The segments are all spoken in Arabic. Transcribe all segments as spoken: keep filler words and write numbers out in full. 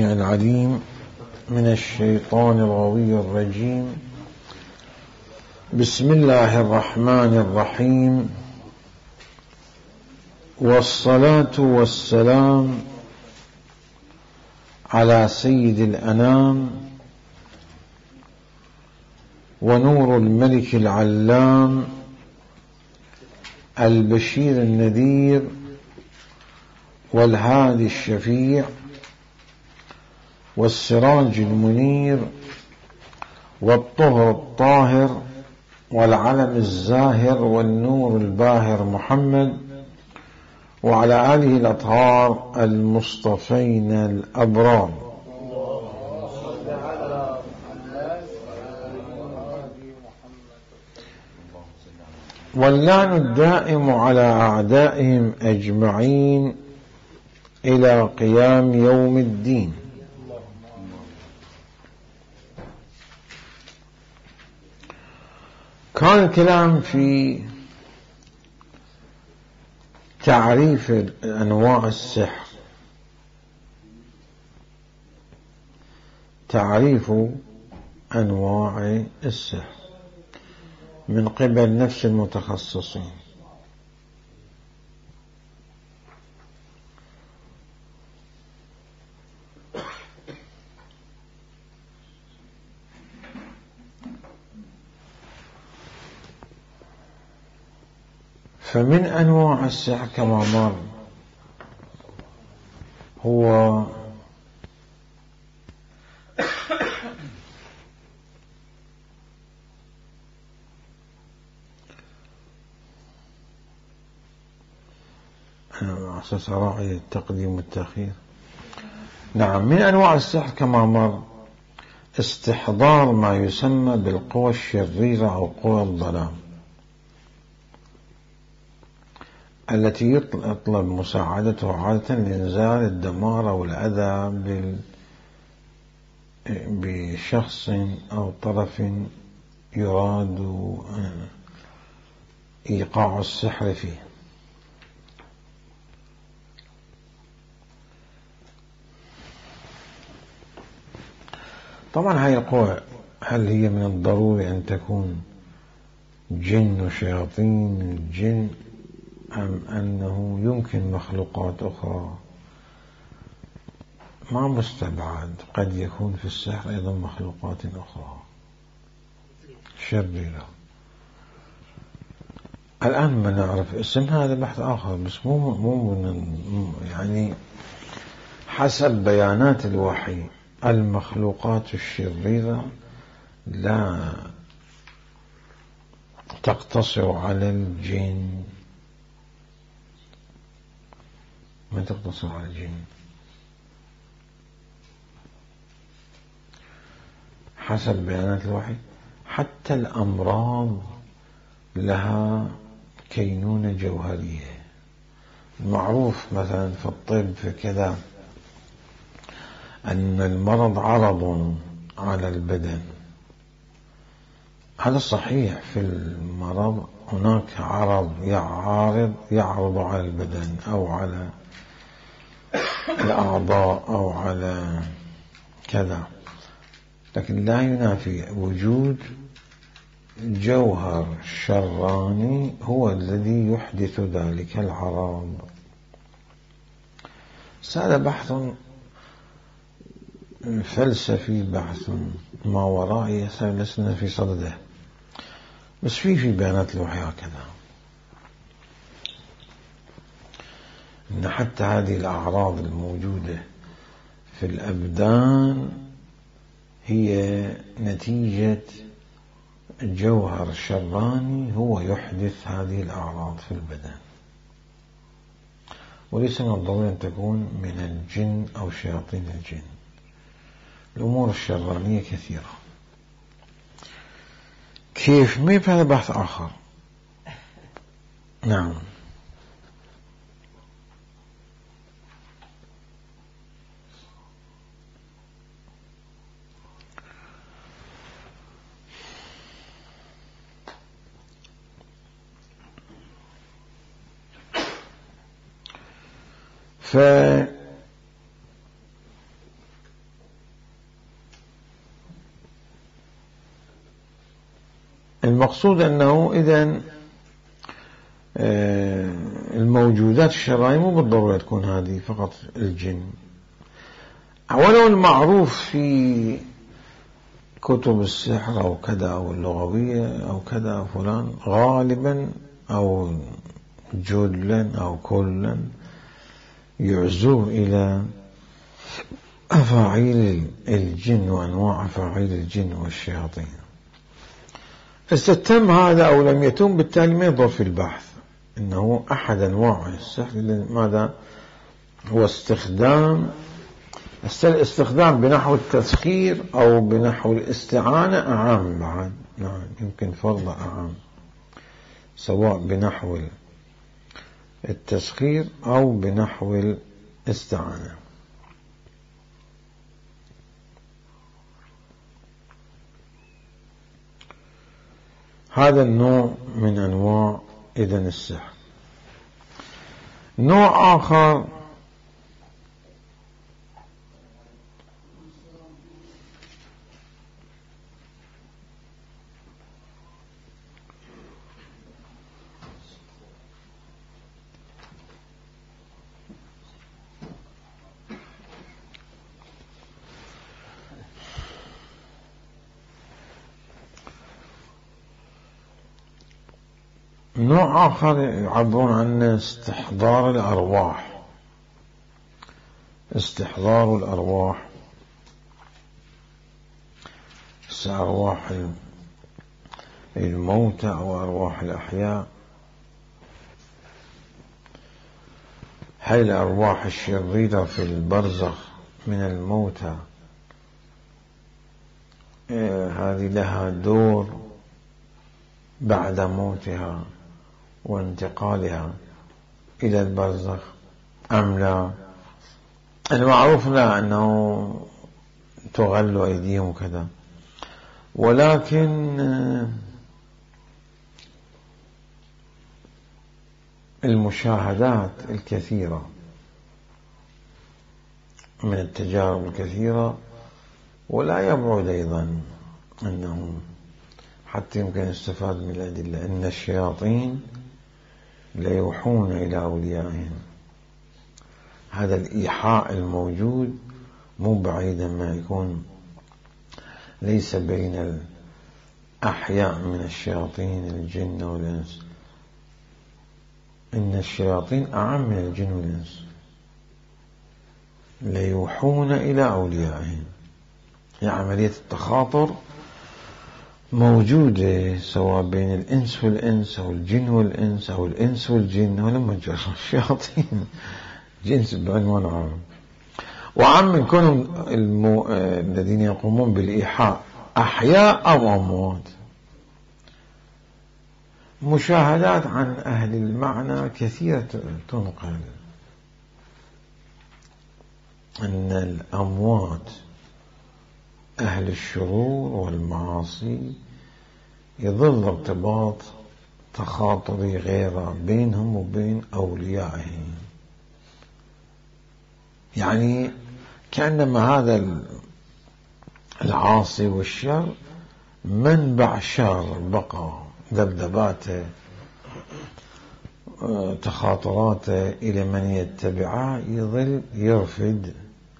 السميع العليم من الشيطان الغوي الرجيم. بسم الله الرحمن الرحيم، والصلاة والسلام على سيد الأنام ونور الملك العلام البشير النذير والهادي الشفيع والسراج المنير والطهر الطاهر والعلم الزاهر والنور الباهر محمد وعلى آله الأطهار المصطفين الأبرار. واللعن الدائم على أعدائهم أجمعين إلى قيام يوم الدين. كان الكلام في تعريف أنواع السحر، تعريف أنواع السحر من قبل نفس المتخصصين. فمن أنواع السحر كما مر هو أنا أساس أراعي التقديم والتأخير. نعم، من أنواع السحر كما مر استحضار ما يسمى بالقوى الشريرة أو قوى الظلام التي يطلب مساعدته عادة لإنزال الدمار أو الأذى بشخص أو طرف يراد إيقاع السحر فيه. طبعا هذه القوى هل هي من الضروري أن تكون جن وشياطين الجن أم أنه يمكن مخلوقات أخرى؟ ما مستبعد، قد يكون في السحر أيضا مخلوقات أخرى شريرة. الآن ما نعرف اسم هذا بحث آخر، بس مو مو من يعني حسب بيانات الوحي المخلوقات الشريرة لا تقتصر على الجن، ما تقتصر على الجن. حسب بيانات الوحي حتى الأمراض لها كينونة جوهرية. المعروف مثلا في الطب في كذا أن المرض عرض على البدن، هذا صحيح. في المرض هناك عرض يعارض يعرض على البدن أو على الأعضاء أو على كذا، لكن لا ينافي وجود جوهر شراني هو الذي يحدث ذلك العرض. هذا بحث فلسفي، بحث ما ورائي لسنا في صدده، بس في في بيانات الوحي هكذا إن حتى هذه الأعراض الموجودة في الأبدان هي نتيجة جوهر شراني هو يحدث هذه الأعراض في البدن، وليس من الضروري أن تكون من الجن أو شياطين الجن. الأمور الشرانية كثيرة. كيف؟ ما هذا بحث آخر. نعم. ف المقصود أنه إذن الموجودات الشرعية مو بالضرورة تكون هذه فقط الجن، ولو المعروف في كتب السحر أو كذا أو اللغوية أو كذا أو فلان غالبا أو جدلا أو كلا يعزو إلى أفاعيل الجن وأنواع أفاعيل الجن والشياطين. استتم هذا أو لم يتم بالتالي ما يضر في البحث إنه أحد أنواع السحر. ماذا هو استخدام الاستخدام بنحو التسخير أو بنحو الاستعانة أعام بعد، نعم يمكن فرض أعام سواء بنحو التسخير أو بنحو الاستعانة. هذا النوع من أنواع إذن السحر. نوع آخر نوع آخر يعبرون عنه استحضار الأرواح. استحضار الأرواح، أرواح الموتى أو أرواح الأحياء. هاي الأرواح الشريرة في البرزخ من الموتى هذه لها دور بعد موتها وانتقالها إلى البرزخ أم لا؟ المعروف لا أنه تغل أيديهم كذا، ولكن المشاهدات الكثيرة من التجارب الكثيرة، ولا يبعد أيضا أنه حتى يمكن استفاد من الأدلة أن الشياطين ليوحون إلى أوليائهم. هذا الإيحاء الموجود مو بعيدا ما يكون ليس بين الأحياء من الشياطين الجن والإنس، إن الشياطين أعم من الجن والإنس، ليوحون إلى أوليائهم. يعني عملية التخاطر موجودة سواء بين الإنس والإنس أو الجن والإنس أو الإنس والجن، ولما جرى الشياطين جنس بعنوان عام. وعام من كونهم المو... الذين يقومون بالإيحاء أحياء أو أموات. مشاهدات عن أهل المعنى كثيرة تنقل أن الأموات أهل الشرور والمعاصي يظل ارتباط تخاطري غير بينهم وبين أوليائهم. يعني كأنما هذا العاصي والشر منبع شر، بقى ذبذباته تخاطراته إلى من يتبعه يظل يرفد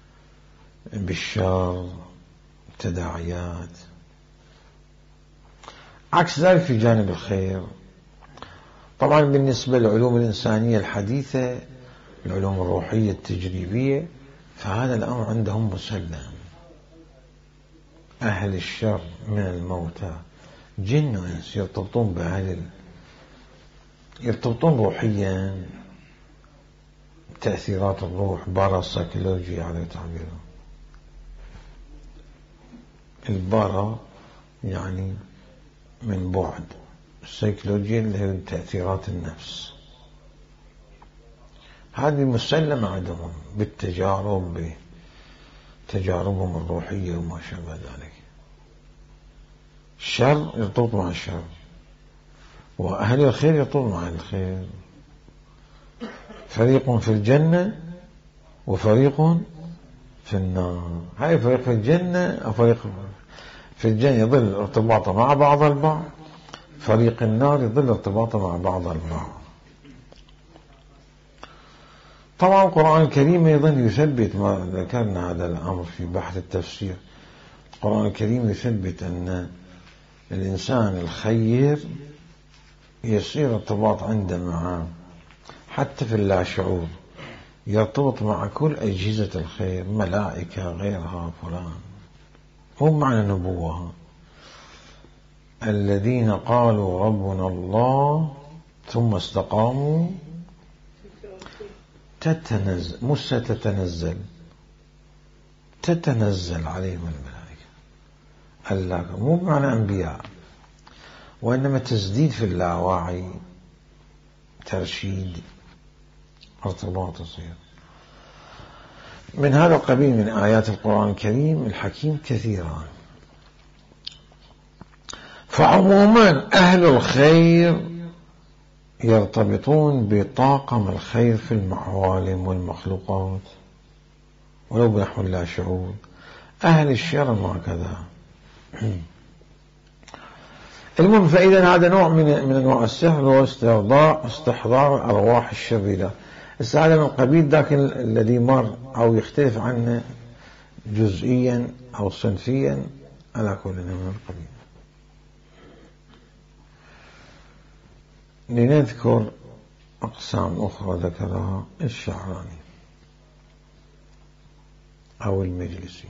بالشر تداعيات. عكس ذلك في جانب الخير. طبعا بالنسبة للعلوم الإنسانية الحديثة، العلوم الروحية التجريبية، فهذا الأمر عندهم مسلم. أهل الشر من الموتى جن وإنس يرتبطون بأهل ال... يرتبطون روحيا، تأثيرات الروح، باراسايكولوجي على تعبيره. البارا يعني من بعد، السيكولوجيا اللي هي تأثيرات النفس. هذه مسلمة عندهم بالتجارب، بتجاربهم الروحية وما شابه ذلك. الشر يرتبط مع الشر، وأهل الخير يرتبط مع الخير. فريق في الجنة وفريق في النار. هاي فريق في الجنة أو فريق في الجنة يظل ارتباطه مع بعض البعض، فريق النار يظل ارتباطه مع بعض البعض. طبعا القرآن الكريم أيضا يثبت ما ذكرنا هذا الأمر في بحث التفسير. القرآن الكريم يثبت أن الإنسان الخير يصير ارتباط عنده معه حتى في اللاشعور، يرتبط مع كل أجهزة الخير، ملائكة غيرها فلان. هو معنى نبوة. الذين قالوا ربنا الله ثم استقاموا تتنزل، مش تتنزل، تتنزل عليهم الملائكة. الله مو بمعنى أنبياء، وإنما تزديد في اللاواعي، ترشيد، ارتباط يصير. من هذا القبيل من آيات القرآن الكريم الحكيم كثيرا. فعموما أهل الخير يرتبطون بطاقم الخير في المعوالم والمخلوقات ولو بنحو لا شعور. أهل الشر وهكذا. المهم، فإذا هذا نوع من من أنواع السحر هو استحضار استحضار الأرواح الشريرة. هذا من قبيل ذاك الذي مر أو يختلف عنه جزئيا أو صنفيا على كل من القبيل. لنذكر أقسام أخرى ذكرها الشعراني أو المجلسي.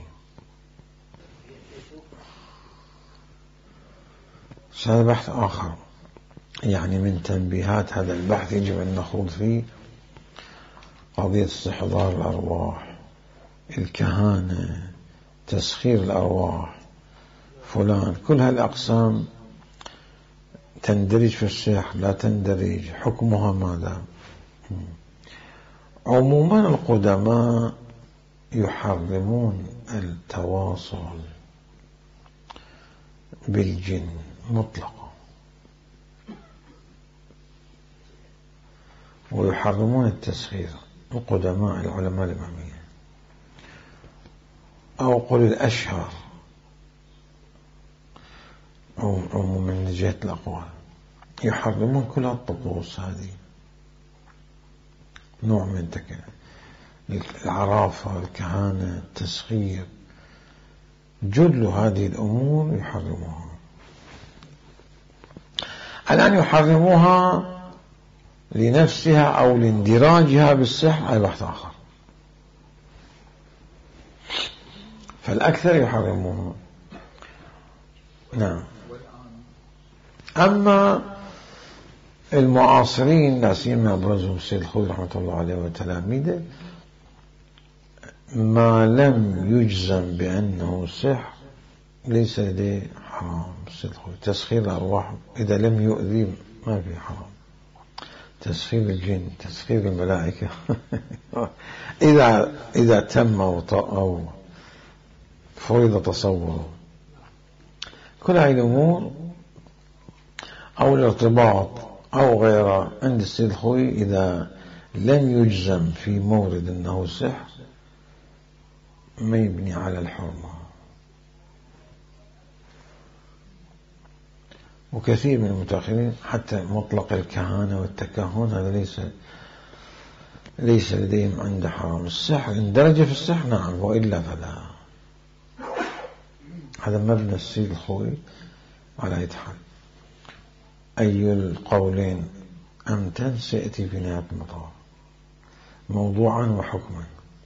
هذا بحث آخر، يعني من تنبيهات هذا البحث يجب أن نخوض فيه قضية استحضار الأرواح، الكهانة، تسخير الأرواح، فلان. كل هالأقسام تندرج في السحر لا تندرج، حكمها ماذا؟ عموما القدماء يحرمون التواصل بالجن مطلقا، ويحرمون التسخير. القدماء العلماء الإمامية، أو قل الأشهر عموما من جهة الأقوال، يحرمون كل الطقوس هذه، نوع من تكلم العرافة، الكهانة، التسخير، جل هذه الأمور يحرموها. الآن يحرموها لنفسها أو لاندراجها بالسحر، أي بحث آخر. فالأكثر يحرموها. نعم. أما المعاصرين لا سيما أبرزهم السيد الخوئي رحمة الله عليه وتلاميذه، ما لم يجزم بأنه سحر ليس لديه حرام. السيد الخوئي تسخير الأرواح إذا لم يؤذي ما في حرام. تسخير الجن، تسخير الملائكة إذا إذا تم أو فرض تصوره. كل هذه الأمور أو الارتباط أو غيره عند السيد الخوئي إذا لم يجزم في مورد أنه سحر ما يبني على الحرمة. وكثير من المتأخرين حتى مطلق الكهانة والتكهن هذا ليس ليس لديهم عند حرام. السحر إن درجة في السحر نعم، وإلا فلا. هذا مبنى السيد الخوئي على يتحل. أي القولين أمتن سيأتي في نهاية المطاف موضوعا وحكما.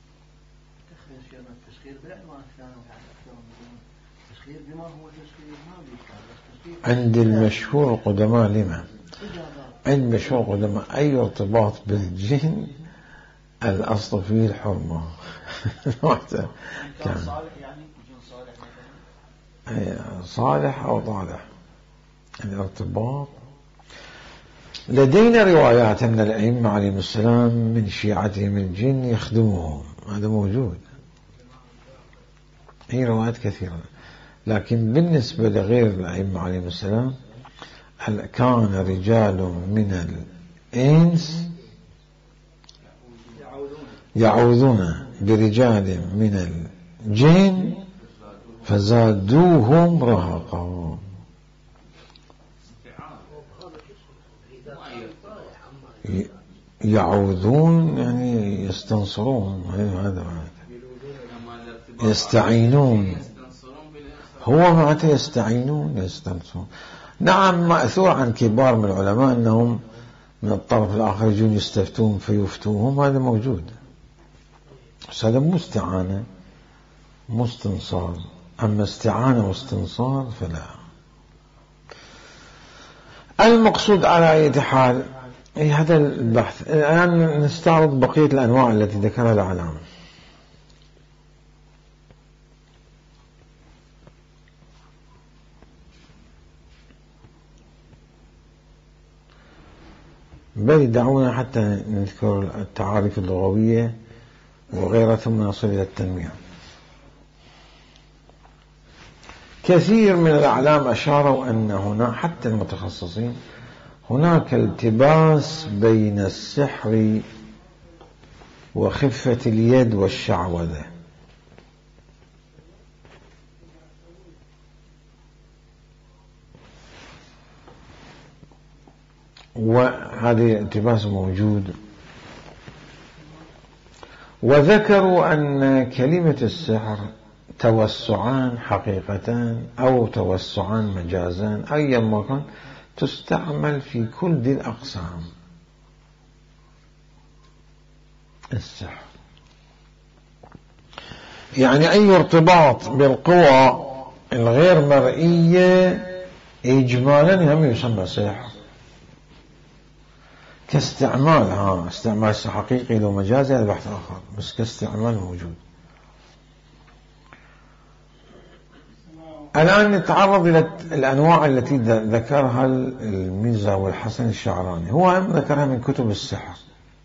عند المشهور القدماء لما عند مشهور القدماء أي ارتباط بالجن الأصل فيه الحرمة. كان صالح أو طالح الارتباط. لدينا روايات من الأئمة عليهم السلام من شيعتهم الجن يخدمهم، هذا موجود، هي روايات كثيرة. لكن بالنسبة لغير الأئمة عليهم السلام كان رجال من الإنس يعوذون برجال من الجن فزادوهم رهقا. يعوذون يعني يستنصرون، هذا يستعينون، هو معناته يستعينون يستنصرون. نعم مأثور عن كبار من العلماء أنهم من الطرف الآخر يجون يستفتون فيفتوهم، هذا موجود، بس هذا مو استعانة مو استنصار. أما استعانة واستنصار فلا. المقصود على أي حال هذا البحث. الآن نستعرض بقية الأنواع التي ذكرها العلامة. بل دعونا حتى نذكر التعاريف اللغوية وغيرها ثم نصل إلى التنويع. كثير من الأعلام أشاروا أن هنا حتى المتخصصين هناك التباس بين السحر وخفة اليد والشعوذة. وهذه الالتباس موجود. وذكروا أن كلمة السحر توسعان حقيقتان أو توسعان مجازان أيا ما كان تستعمل في كل ذي الأقسام. السحر يعني أي ارتباط بالقوى الغير مرئية إجمالا هم يسمى سحر، كاستعمال ها استعمال حقيقي لو مجازي هذا بحث آخر، بس كاستعمال موجود. الآن نتعرض إلى الأنواع التي ذكرها الميزة والحسن الشعراني. هو هم ذكرها من كتب السحر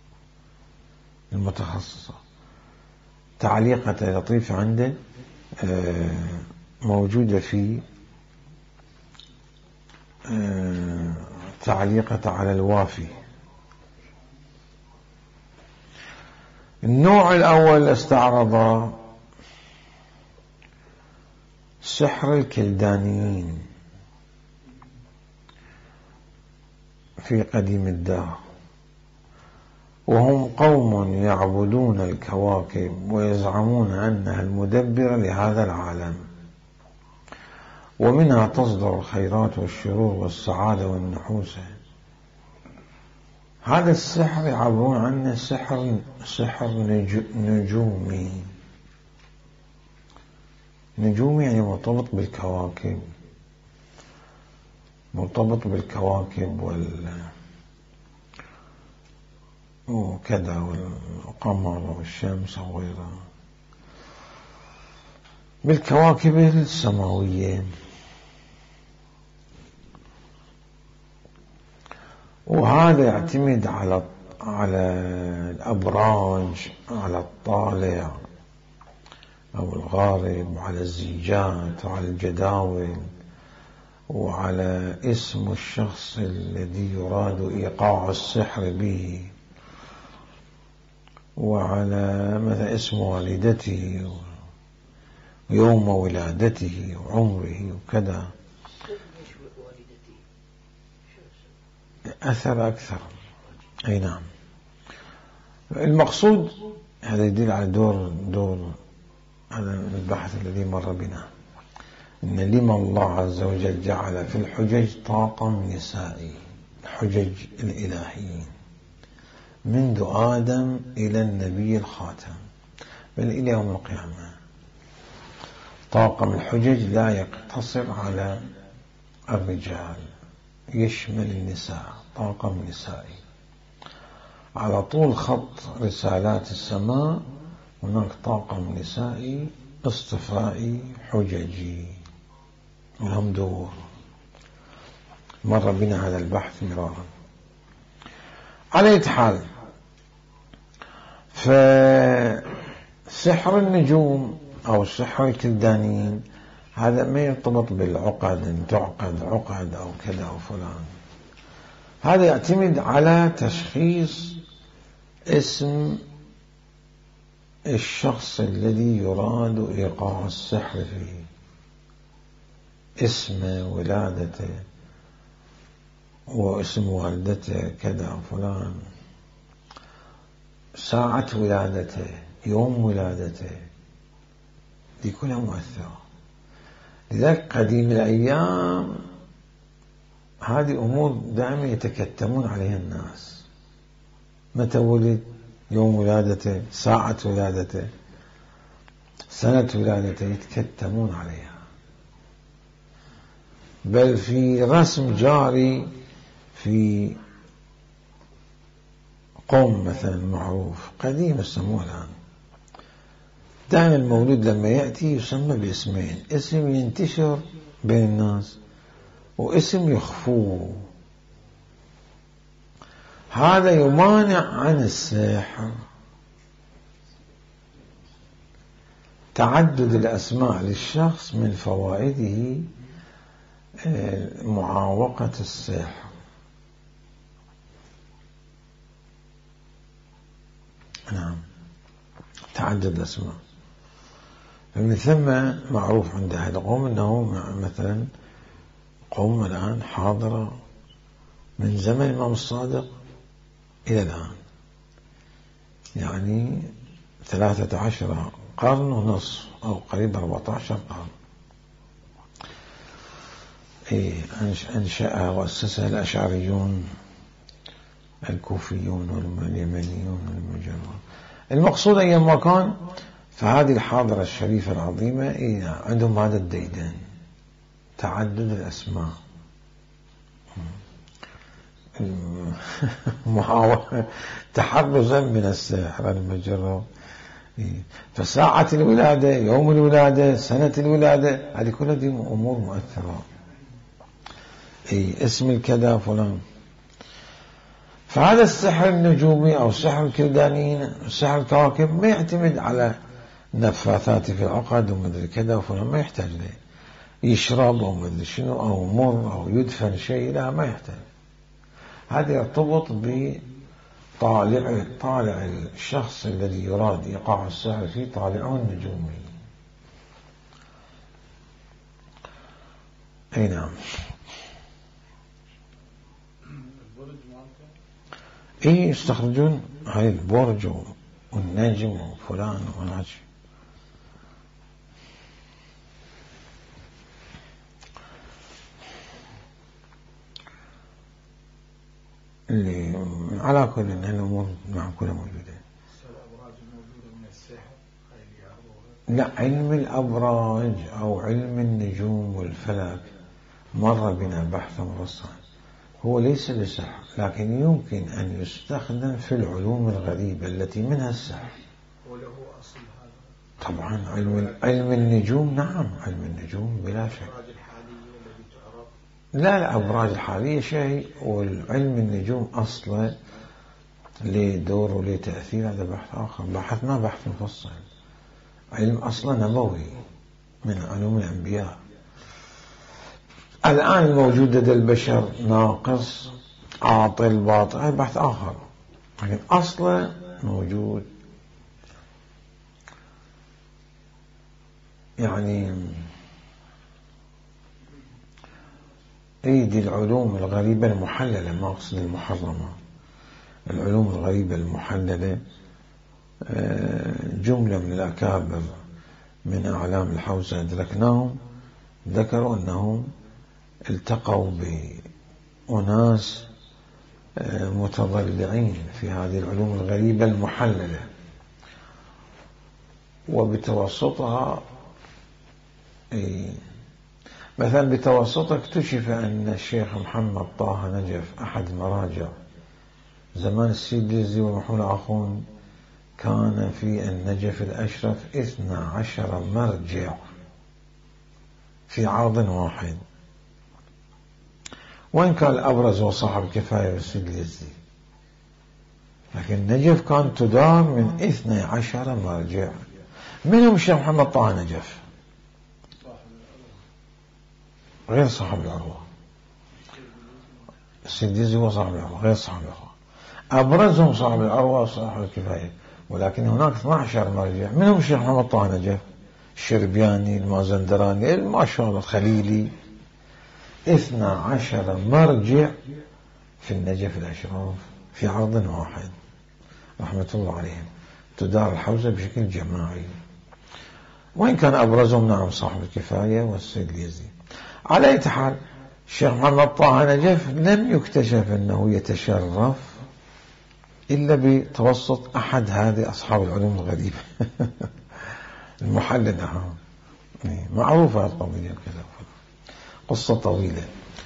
المتخصصة، تعليقة لطيفة عنده موجودة في تعليقة على الوافي. النوع الأول استعرض سحر الكلدانيين في قديم الدهر، وهم قوم يعبدون الكواكب ويزعمون أنها المدبرة لهذا العالم، ومنها تصدر الخيرات والشرور والسعادة والنحوسة. هذا السحر يعبرون عنه سحر سحر نجومي. نجومي يعني مرتبط بالكواكب، مرتبط بالكواكب وال وكذا والقمر والشمس وغيرها، بالكواكب السماوية. وهذا يعتمد على على الأبراج، على الطالع أو الغارب، وعلى الزيجات وعلى الجداول، وعلى اسم الشخص الذي يراد إيقاع السحر به، وعلى مثلا اسم والدته ويوم ولادته وعمره وكذا. أثر أكثر. أي نعم. المقصود هذا يدل على دور دور هذا البحث الذي مر بنا، إن لما الله عز وجل جعل في الحجج طاقم نسائي، الحجج الإلهيين منذ آدم إلى النبي الخاتم بل إلى يوم القيامة. طاقم الحجج لا يقتصر على الرجال، يشمل النساء، طاقم نسائي. على طول خط رسالات السماء هناك طاقم نسائي اصطفائي حججي، لهم دور. مر بنا هذا البحث مرارا. على أي حال، فسحر النجوم أو سحر الكلدانيين هذا ما يرتبط بالعقد، ان تعقد عقد أو كذا أو فلان. هذا يعتمد على تشخيص اسم الشخص الذي يراد إيقاع السحر فيه، اسم ولادته واسم والدته كذا فلان. ساعة ولادته، يوم ولادته، دي كلها مؤثرة. لذلك قديم الأيام هذه أمور دائما يتكتمون عليها الناس، متى ولد، يوم ولادته، ساعة ولادته، سنة ولادته، يتكتمون عليها. بل في رسم جاري في قوم مثلا معروف قديم يسموه الآن، دائما المولود لما يأتي يسمى باسمين، اسم ينتشر بين الناس واسم يخفوه. هذا يمانع عن السحر. تعدد الأسماء للشخص من فوائده معاوقة السحر. نعم، تعدد الأسماء. من ثم معروف عند أهل القوم أنه مثلا قوم الآن حاضرة من زمن الإمام الصادق إلى الآن، يعني ثلاثة عشر قرن ونصف أو قريب أربعة عشر قرن. إيه أنشأها وأسسها الأشعريون الكوفيون واليمنيون والمجرون. المقصود أيما كان، فهذه الحاضرة الشريفة العظيمة إيه عندهم هذا الديدن، تعدد الأسماء، محاولة تحرزا من السحر المجرب. فساعة الولادة، يوم الولادة، سنة الولادة، هذه كلها دي أمور مؤثرة. إيه اسم الكذا فلان. فهذا السحر النجومي أو السحر الكلدانيين، السحر الكواكب، ما يعتمد على نفاثات في العقد ومدري كذا وفلان، ما يحتاج له يشرب أو مدري شنو أو مر أو يدفن شيء، لا ما يحتاج. هذا يرتبط بطالع طالع الشخص الذي يراد إيقاع السحر فيه، طالعه النجومي. أي نعم. إيه يستخرجون هاي البرج والنجم وفلان ونجم. اللي على كل إن الأمور مع كلها موجودة. لا، علم الأبراج أو علم النجوم والفلك مر بنا بحث مفصل، هو ليس للسحر، لكن يمكن أن يستخدم في العلوم الغريبة التي منها السحر. وله أصل هذا؟ طبعا علم علم النجوم، نعم علم النجوم بلا شك. لا لا، أبراج الحالية شيء، والعلم النجوم أصلا ليه دور وليه تأثير، هذا بحث آخر، بحثنا بحث مفصل. علم أصلا نبوي من علوم الأنبياء. الآن الموجود لدى البشر ناقص، عاطل، باطل، هذا بحث آخر، لكن أصلا موجود. يعني ايدي العلوم الغريبة المحللة، ما أقصد المحرمة، العلوم الغريبة المحللة، جملة من الأكابر من أعلام الحوزة أدركناهم ذكروا أنهم التقوا بأناس متضلعين في هذه العلوم الغريبة المحللة، وبتوسطها مثلا بتوسطها اكتشف أن الشيخ محمد طه نجف أحد المراجع زمان السيد الجزي ومحمود آخون كان في النجف الأشرف اثنى عشر مرجع في عرض واحد، وإن كان الأبرز وصاحب كفاية السيد الجزي، لكن النجف كان تدار من اثنى عشر مرجع. منهم الشيخ محمد طه نجف غير صاحب العروة، السيد الجزي هو صاحب العروة غير صاحب العروة، أبرزهم صاحب العروة وصاحب الكفاية، ولكن هناك اثنى عشر مرجع. منهم الشيخ محمد طه نجف، الشربياني، المازندراني، ما شاء الله الخليلي، اثنى عشر مرجع في النجف الأشراف في عرض واحد. رحمة الله عليهم تدار الحوزة بشكل جماعي، وإن كان أبرزهم نعم صاحب الكفاية والسيد اليزيد. على أي حال الشيخ محمد طه نجف لم يكتشف أنه يتشرف إلا بتوسط أحد هذه أصحاب العلوم الغريبة المحللة، معروفة القضية كذا، قصة طويلة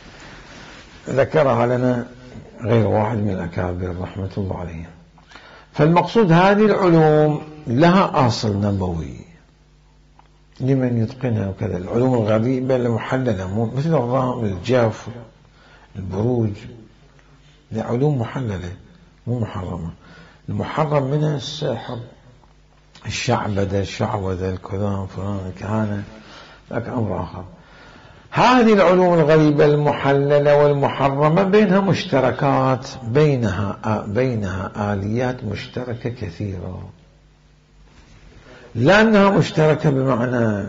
ذكرها لنا غير واحد من الأكابر رحمة الله عليه. فالمقصود هذه العلوم لها أصل نبوي لمن يتقنها وكذا. العلوم الغريبة المحللة مثل الرام، الجاف، البروج، علوم محللة مو محرمة. المحرم منها السحر، الشعبدة، الشعوذة، الكذان، فلان، الكهانة، لك أمر آخر. هذه العلوم الغريبة المحللة والمحرمة بينها مشتركات، بينها بينها آليات مشتركة كثيرة، لأنها مشتركة بمعنى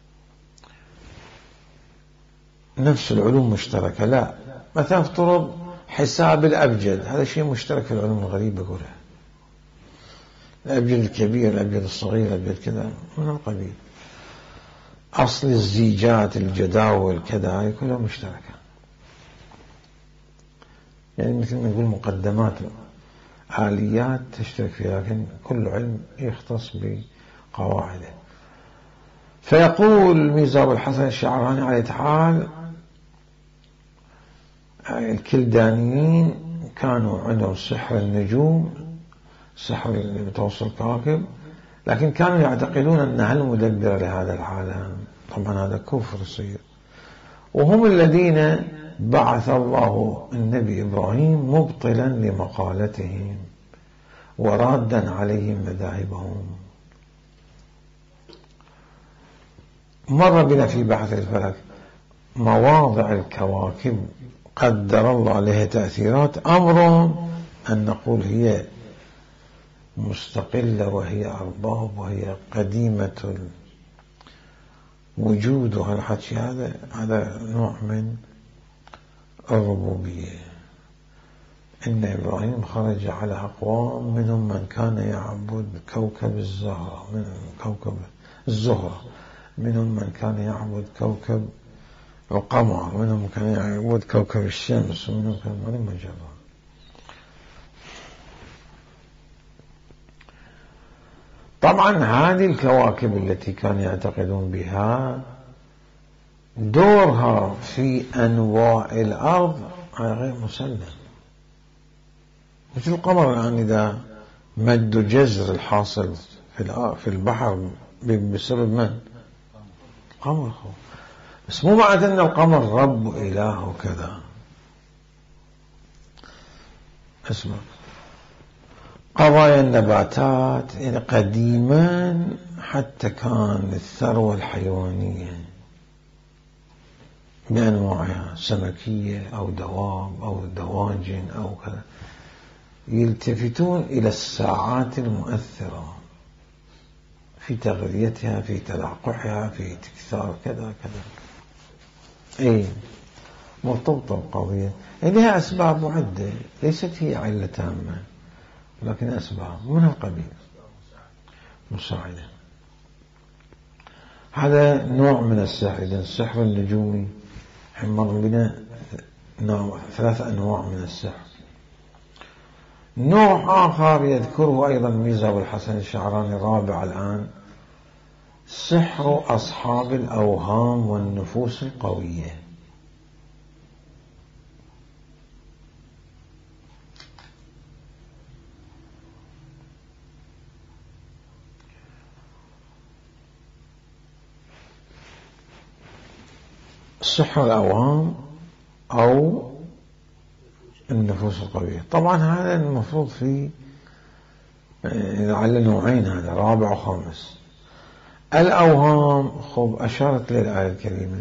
نفس العلوم مشتركة، لا. مثلا افترض حساب الأبجد، هذا شيء مشترك في العلوم الغريبة كلها، الأبجد الكبير، الأبجد الصغير، الأبجد كذا من القبيل. أصل الزيجات، الجداول كذا، هاي كلها مشتركة، يعني مثل ما نقول مقدمات، آليات تشترك فيها، لكن كل علم يختص بقواعده. فيقول ميزة أبو الحسن الشعراني على حال الكلدانيين كانوا عندهم سحر النجوم، سحر المتوسط الكواكب، لكن كانوا يعتقدون أنها المدبرة لهذا العالم. طبعا هذا كفر يصير، وهم الذين بعث الله النبي إبراهيم مبطلا لمقالتهم ورادا عليهم مذاهبهم. مر بنا في بحث الفلك مواضع الكواكب قدر الله عليها تأثيرات، أمر أن نقول هي مستقلة وهي أرباب وهي قديمة الوجود، وهالحكي هذا هذا نوع من الربوبية. إن إبراهيم خرج على أقوام منهم من كان يعبد كوكب الزهرة، من كوكب الزهرة، منهم من كان يعبد كوكب القمر، منهم من كان يعبد كوكب الشمس، ومنهم كان يعبد مجرة. طبعا هذه الكواكب التي كانوا يعتقدون بها دورها في أنواع الأرض غير مسلم. مثل القمر الآن إذا مد جزر الحاصل في البحر بسبب من؟ القمر. بس مو معنى أن القمر رب وإله وكذا. اسمع، قضايا النباتات يعني قديما حتى كان الثروة الحيوانية بأنواعها، سمكية أو دواب أو دواجن أو كذا، يلتفتون إلى الساعات المؤثرة في تغذيتها، في تلقحها، في تكثار كذا كذا. أي مرتبطة القضية، لها أسباب عدة، ليست هي علة تامة، لكن أسباب من القبيل مساعدة. هذا نوع من السحر. إذن السحر النجومي مر بنا ثلاث أنواع من السحر. نوع آخر يذكره أيضا ميزة أبو الحسن الشعراني الرابع الآن، سحر أصحاب الأوهام والنفوس القوية. سحر الأوهام أو النفوس القوية. طبعا هذا المفروض في على نوعين، هذا رابع وخامس. الأوهام خب أشارت للآية الكريمة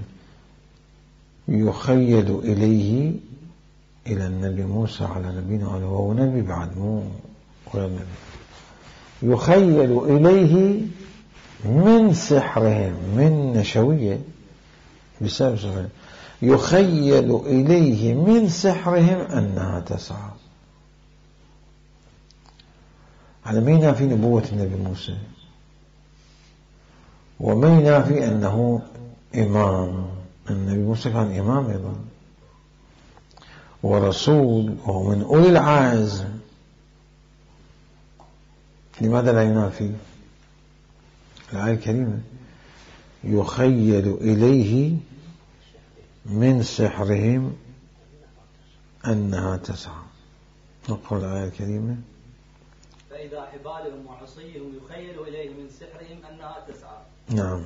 يخيل إليه إلى النبي موسى على نبينا وهو نبي بعد مو غير نبي، يخيل إليه من سحرهم، من نشوية بسبب سحرهم، يخيل إليه من سحرهم أنها تسعى. على ما ينافي نبوة النبي موسى، وما ينافي أنه إمام. النبي موسى كان إمام أيضا ورسول وهو من أولي العزم، لماذا لا ينافي؟ الآية الكريمة يخيل إليه من سحرهم أنها تسعى. نقرأ الآية الكريمة: فإذا حبالهم وعصيهم يخيل إليه من سحرهم أنها تسعى. نعم.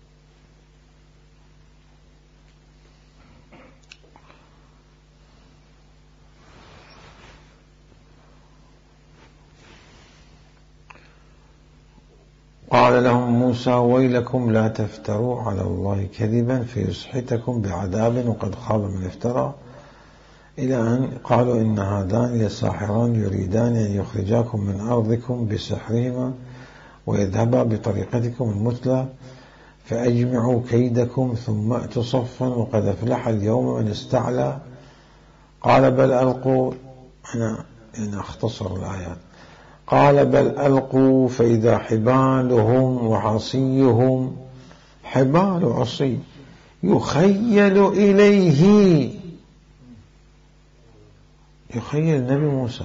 قال لهم موسى: ويلكم لا تفتروا على الله كذبا فيسحتكم بعذاب وقد خاب من افترى، إلى أن قالوا إن هذان لساحران يريدان أن يخرجاكم من أرضكم بسحرهما ويذهبا بطريقتكم المثلى فأجمعوا كيدكم ثم أتوا صفا وقد أفلح اليوم من استعلى. قال بل ألقوا، أنا يعني أختصر الآيات، قال بل ألقوا فإذا حبالهم وعصيهم، حبال وعصي، يخيل إليه، يخيل النبي موسى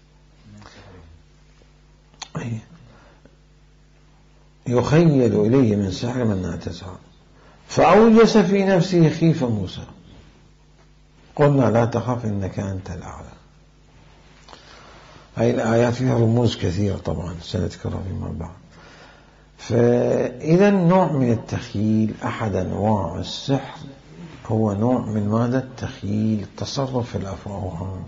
يخيل إليه من سحر من تسعى، فأوجس في نفسه خيفة موسى، قلنا لا تخف إنك أنت الأعلى. هذه الآيات فيها رموز كثيرة طبعا سنذكرها فيما بعد. فإذا نوع من التخييل أحد أنواع السحر هو نوع من ماذا؟ التخييل، التصرف في الأفعال.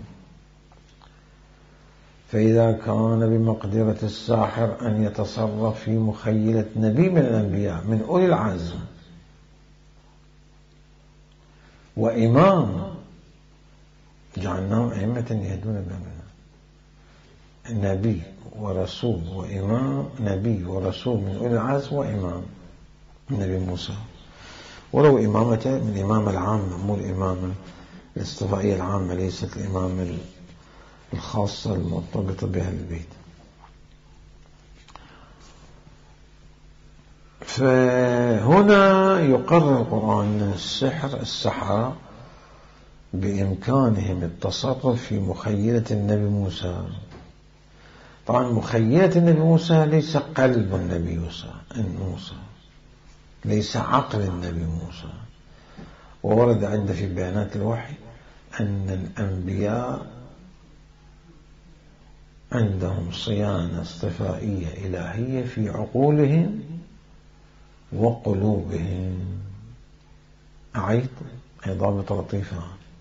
فإذا كان بمقدرة الساحر أن يتصرف في مخيلة نبي من الأنبياء من أولي العزم وإمام جعلناهم أئمة يهدون بأمرنا، نبي ورسول وإمام، نبي ورسول من أولي العزم وإمام النبي موسى، ولو إمامته من الإمامة العامة مو الإمامة الاصطفائية العامة، ليست الإمامة الخاصة المرتبطة بأهل البيت. فهنا يقرر القرآن أن السحر السحرة بإمكانهم التصرف في مخيلة النبي موسى. طبعا مخيلة النبي موسى ليس قلب النبي موسى، ليس عقل النبي موسى. وورد عند في بيانات الوحي أن الأنبياء عندهم صيانة اصطفائية إلهية في عقولهم وقلوبهم. أعيد ضابط لطيفة: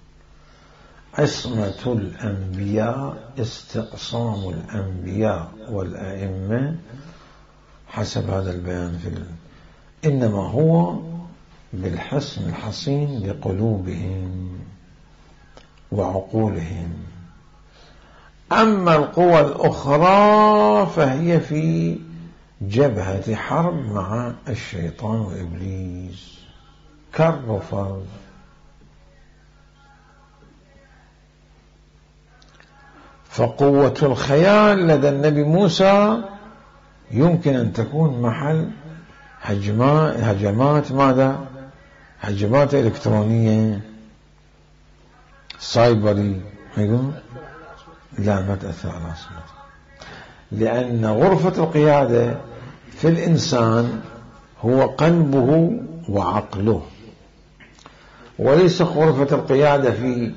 عصمة الأنبياء، استقسام الأنبياء والأئمة حسب هذا البيان في ال... إنما هو بالحسن الحصين لقلوبهم وعقولهم. أما القوى الأخرى فهي في جبهة حرب مع الشيطان وإبليس، كر وفر. فقوة الخيال لدى النبي موسى يمكن أن تكون محل هجمات, هجمات ماذا؟ هجمات إلكترونية سايبري. لا، ما تأثر على عصمته، لأن غرفة القيادة في الإنسان هو قلبه وعقله، وليس غرفة القيادة في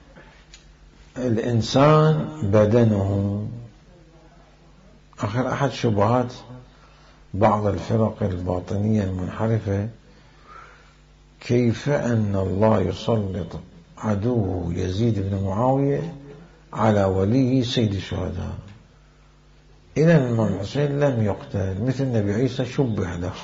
الإنسان بدنه. آخر أحد شبهات بعض الفرق الباطنية المنحرفة كيف أن الله يسلط عدوه يزيد بن معاوية على وليه سيد الشهداء. إذا الإمام الحسين لم يقتل، مثل النبي عيسى شبه له.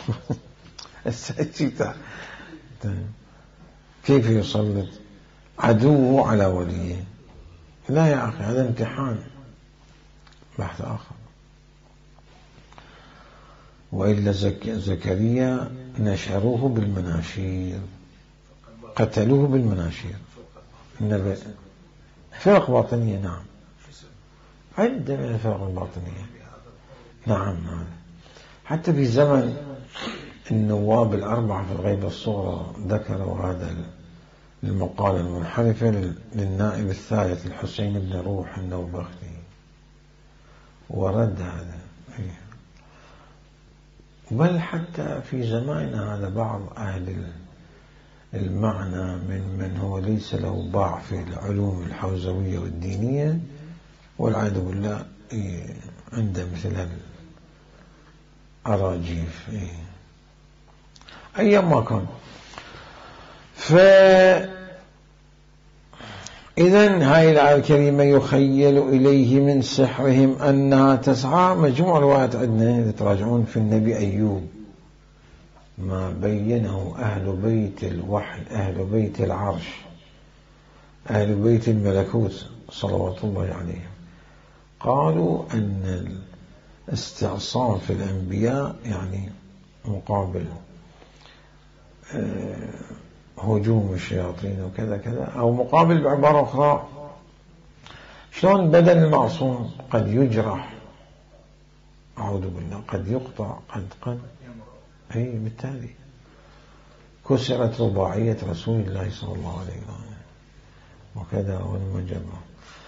كيف يسلط عدوه على وليه؟ لا يا أخي، هذا امتحان، بحث آخر. وإلا زك... زكريا نشروه بالمناشير، قتلوه بالمناشير. النبي فرق باطنية، نعم، عدة من الفرق الباطنية. نعم نعم. حتى في زمن النواب الأربعة في الغيبة الصغرى ذكروا هذا المقالة المنحرفة للنائب الثالث الحسين بن روح النوبختي ورد هذا. بل حتى في زماننا هذا بعض أهل المعنى من من هو ليس له باع في العلوم الحوزوية والدينية والعياذ بالله عنده مثل الأراجيف أيام ما كان. فإذن هاي الآية الكريمة يخيل إليه من سحرهم أنها تسعى. مجموع روايات عندنا تراجعون في النبي أيوب ما بينه أهل بيت الوحي أهل بيت العرش أهل بيت الملكوت صلوات الله عليهم. قالوا أن الاستعصام في الأنبياء يعني مقابل هجوم الشياطين وكذا كذا، أو مقابل بعبارة أخرى شلون بدن المعصوم قد يجرح أعوذ بالله قد يقطع قد قد أي بالتالي كسرت رباعية رسول الله صلى الله عليه وسلم وكذا والمجمع.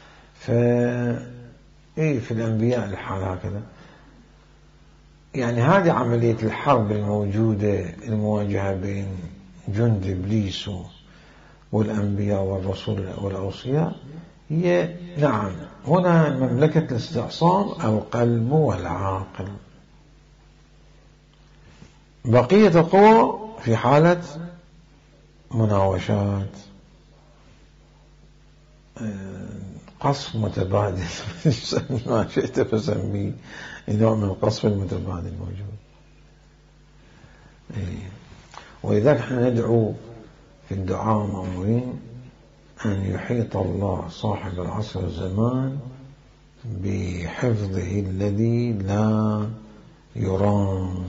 فإيه في الأنبياء الحال هكذا. يعني هذه عملية الحرب الموجودة المواجهة بين جند إبليس والأنبياء والرسول والأوصياء هي نعم هنا مملكة الاستعصام القلب والعاقل. بقية القوى في حالة مناوشات قصف متبادل ما شئت فسميه نوع من القصف المتبادل موجود. ولذلك احنا ندعو في الدعاء مأمورين أن يحيط الله صاحب العصر والزمان بحفظه الذي لا يرام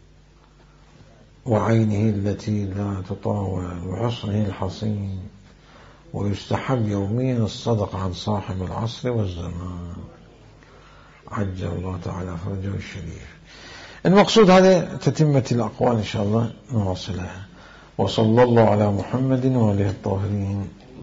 وعينه التي لا تطاول وحصنه الحصين. ويستحب يوميا الصدق عن صاحب العصر والزمان عجل الله تعالى فرجه الشريف. المقصود هذا تتمة الأقوال إن شاء الله نواصلها. وصلى الله على محمد وآله الطاهرين.